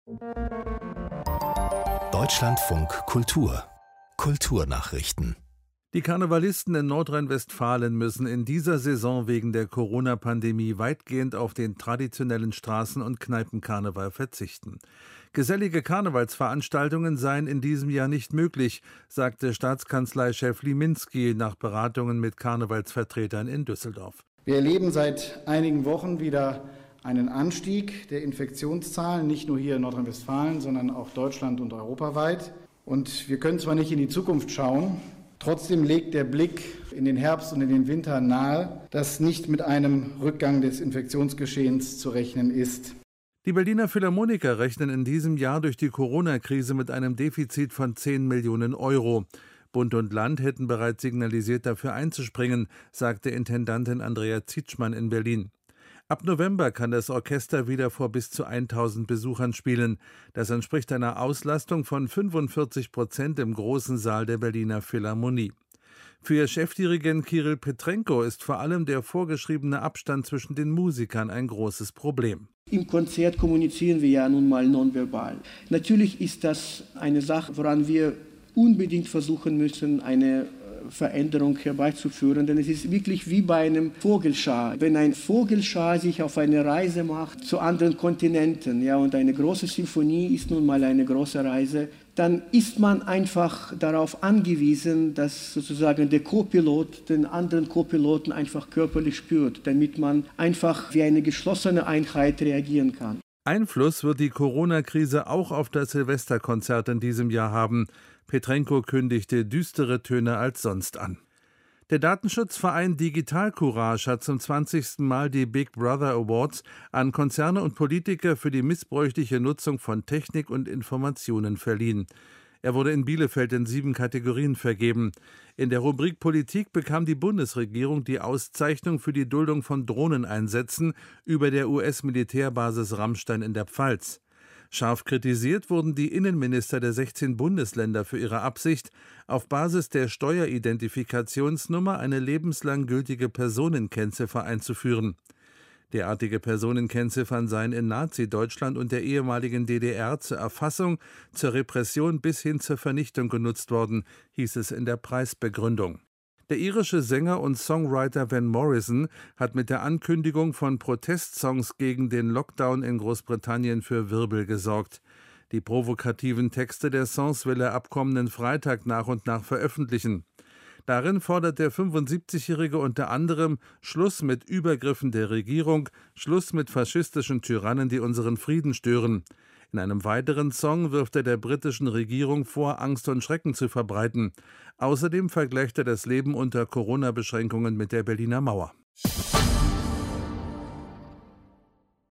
Deutschlandfunk Kultur Kulturnachrichten. Die Karnevalisten in Nordrhein-Westfalen müssen in dieser Saison wegen der Corona-Pandemie weitgehend auf den traditionellen Straßen- und Kneipenkarneval verzichten. Gesellige Karnevalsveranstaltungen seien in diesem Jahr nicht möglich, sagte Staatskanzleichef Liminski nach Beratungen mit Karnevalsvertretern in Düsseldorf. Wir erleben seit einigen Wochen wieder einen Anstieg der Infektionszahlen, nicht nur hier in Nordrhein-Westfalen, sondern auch deutschland- und europaweit. Und wir können zwar nicht in die Zukunft schauen, trotzdem legt der Blick in den Herbst und in den Winter nahe, dass nicht mit einem Rückgang des Infektionsgeschehens zu rechnen ist. Die Berliner Philharmoniker rechnen in diesem Jahr durch die Corona-Krise mit einem Defizit von 10 Millionen Euro. Bund und Land hätten bereits signalisiert, dafür einzuspringen, sagte Intendantin Andrea Zitschmann in Berlin. Ab November kann das Orchester wieder vor bis zu 1000 Besuchern spielen. Das entspricht einer Auslastung von 45% im großen Saal der Berliner Philharmonie. Für Chefdirigent Kirill Petrenko ist vor allem der vorgeschriebene Abstand zwischen den Musikern ein großes Problem. Im Konzert kommunizieren wir ja nun mal nonverbal. Natürlich ist das eine Sache, woran wir unbedingt versuchen müssen, eine Veränderung herbeizuführen, denn es ist wirklich wie bei einem Vogelschar. Wenn ein Vogelschar sich auf eine Reise macht zu anderen Kontinenten, ja, und eine große Symphonie ist nun mal eine große Reise, dann ist man einfach darauf angewiesen, dass sozusagen der Co-Pilot den anderen Co-Piloten einfach körperlich spürt, damit man einfach wie eine geschlossene Einheit reagieren kann. Einfluss wird die Corona-Krise auch auf das Silvesterkonzert in diesem Jahr haben. Petrenko kündigte düstere Töne als sonst an. Der Datenschutzverein Digital Courage hat zum 20. Mal die Big Brother Awards an Konzerne und Politiker für die missbräuchliche Nutzung von Technik und Informationen verliehen. Er wurde in Bielefeld in 7 Kategorien vergeben. In der Rubrik Politik bekam die Bundesregierung die Auszeichnung für die Duldung von Drohneneinsätzen über der US-Militärbasis Ramstein in der Pfalz. Scharf kritisiert wurden die Innenminister der 16 Bundesländer für ihre Absicht, auf Basis der Steueridentifikationsnummer eine lebenslang gültige Personenkennziffer einzuführen. Derartige Personenkennziffern seien in Nazi-Deutschland und der ehemaligen DDR zur Erfassung, zur Repression bis hin zur Vernichtung genutzt worden, hieß es in der Preisbegründung. Der irische Sänger und Songwriter Van Morrison hat mit der Ankündigung von Protestsongs gegen den Lockdown in Großbritannien für Wirbel gesorgt. Die provokativen Texte der Songs will er ab kommenden Freitag nach und nach veröffentlichen. Darin fordert der 75-Jährige unter anderem Schluss mit Übergriffen der Regierung, Schluss mit faschistischen Tyrannen, die unseren Frieden stören. In einem weiteren Song wirft er der britischen Regierung vor, Angst und Schrecken zu verbreiten. Außerdem vergleicht er das Leben unter Corona-Beschränkungen mit der Berliner Mauer.